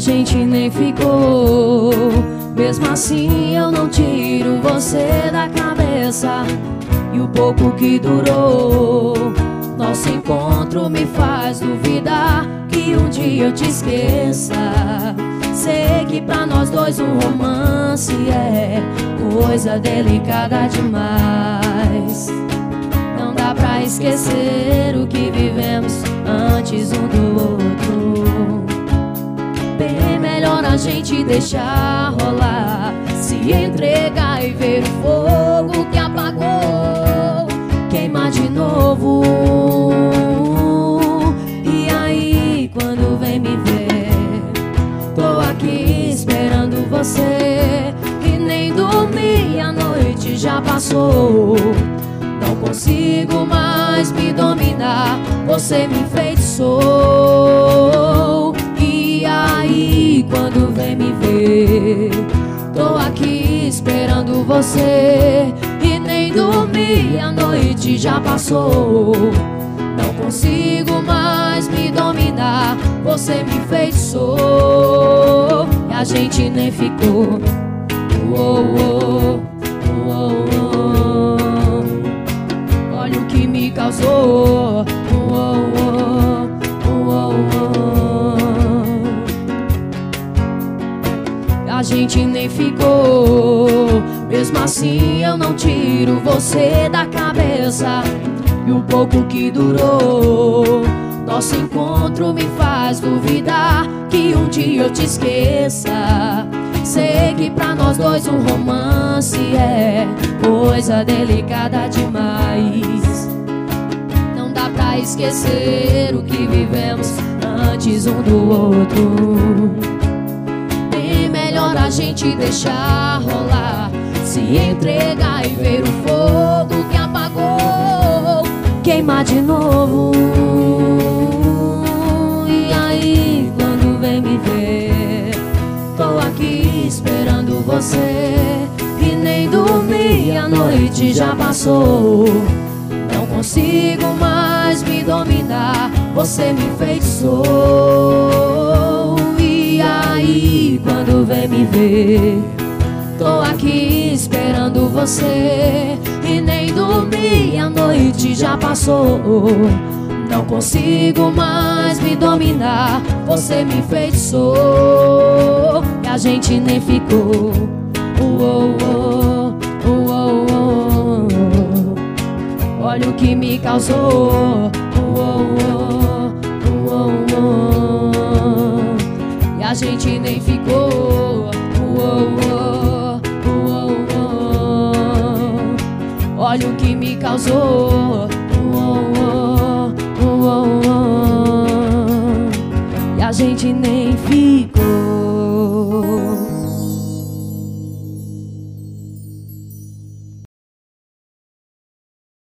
gente nem ficou. Mesmo assim eu não tiro você da cabeça. E o pouco que durou, nosso encontro me faz duvidar que um dia eu te esqueça. Sei que pra nós dois um romance é coisa delicada demais. Não dá pra esquecer o que vivemos antes um do outro. Bem melhor a gente deixar rolar, se entregar e ver o fogo que apagou queimar de novo. E aí, quando vem me ver, tô aqui esperando você. E nem dormi, a noite já passou. Não consigo mais me dominar, você me enfeitiçou. E aí, quando vem me ver, tô aqui esperando você. E nem dormi, a noite já passou. Não consigo mais me dominar, você me enfeitiçou. E a gente nem ficou. Olha o que me causou. A gente nem ficou. Mesmo assim eu não tiro você da cabeça. E o pouco que durou, nosso encontro me faz duvidar que um dia eu te esqueça. Sei que pra nós dois um romance é coisa delicada demais. Não dá pra esquecer o que vivemos antes um do outro. Bem melhor a gente deixar rolar, se entregar e ver o fogo que apagou queimar de novo. E aí, quando vem me ver, tô aqui esperando você. E nem dormi, a noite já passou. Não consigo mais me dominar, você me enfeitiçou. E aí, quando vem me ver, tô aqui esperando você. E nem dormi, a noite já passou. Não consigo mais me dominar, você me enfeitiçou. E a gente nem ficou. Olha o que me causou. E a gente nem ficou. Olha o que me causou. E a gente nem ficou.